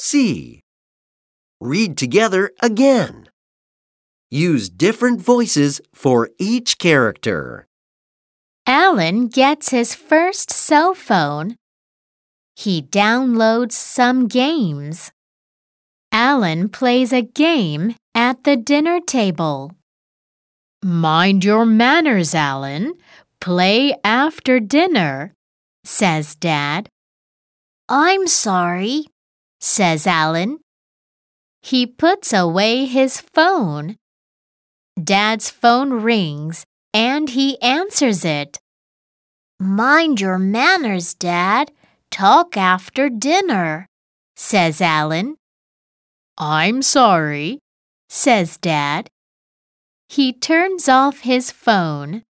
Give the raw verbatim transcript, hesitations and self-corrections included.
C. Read together again. Use different voices for each character. Alan gets his first cell phone. He downloads some games. Alan plays a game at the dinner table. "Mind your manners, Alan. Play after dinner," says Dad. "I'm sorry," says Alan. He puts away his phone. Dad's phone rings and he answers it. "Mind your manners, Dad. Talk after dinner," says Alan. "I'm sorry," says Dad. He turns off his phone.